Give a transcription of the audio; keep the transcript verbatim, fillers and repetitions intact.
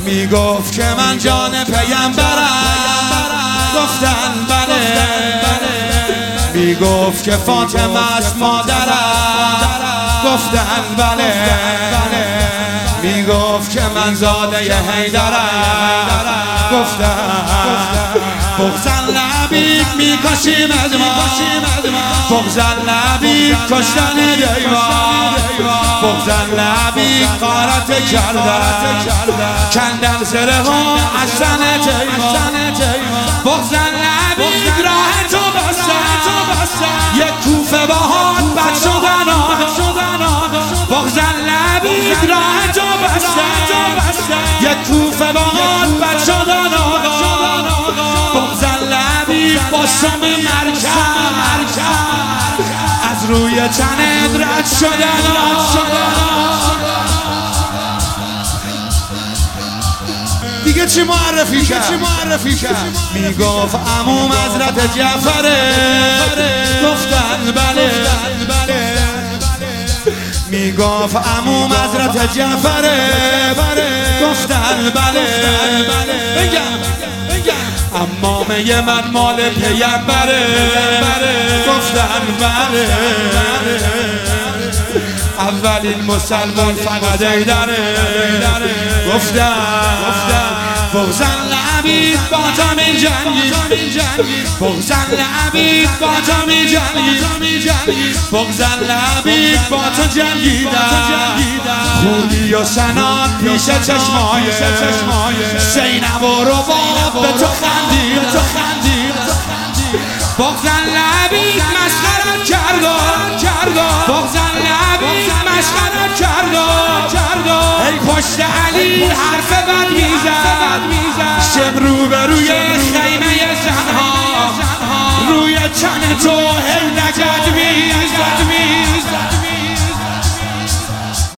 میگفت که من جان پیامبرم، گفتن بله. میگفت که فاطمه است مادرم، گفتن بله. میگفت که من زاده حیدرم، گفتن بغض لبیک میکشیم از ما، بغض لبیک کشتن دیوان، بغض لبیک غارت کردن، کندن زره ها از سن دیوان، بغض لبیک راه تو بستن، یک کوفه باهات بد شدن آقا، بغض لبیک راه تو بستن، یک کوفه باهات بد شدن آقا، بغض لبیک با شم مرکب از روی تنت رد شدن. دیگه چی معرفی کرد؟ چی معرفی کرد؟ میگفت عموم حضرت جعفره، گفتن بله. میگفت عموم حضرت جعفره، گفتن بله. عمامه من مال پیامبره، گفتن بله. اولین مسلمان فقط حیدره، گفتن بغض لبیک با تو می جنگی، بغض لبیک با تو می جنگی، بغض لبیک با تو جنگیدن، خوبی و سنات پیش چشمای زینب و رباب به تو خندید، بغض لبیک مسخرت کرد، بغض لبیک مسخرت کرد، ای پشت علی حرف بد میزد، شب رو به روی خیمه زنها، روی چن تو هی لگد میزد.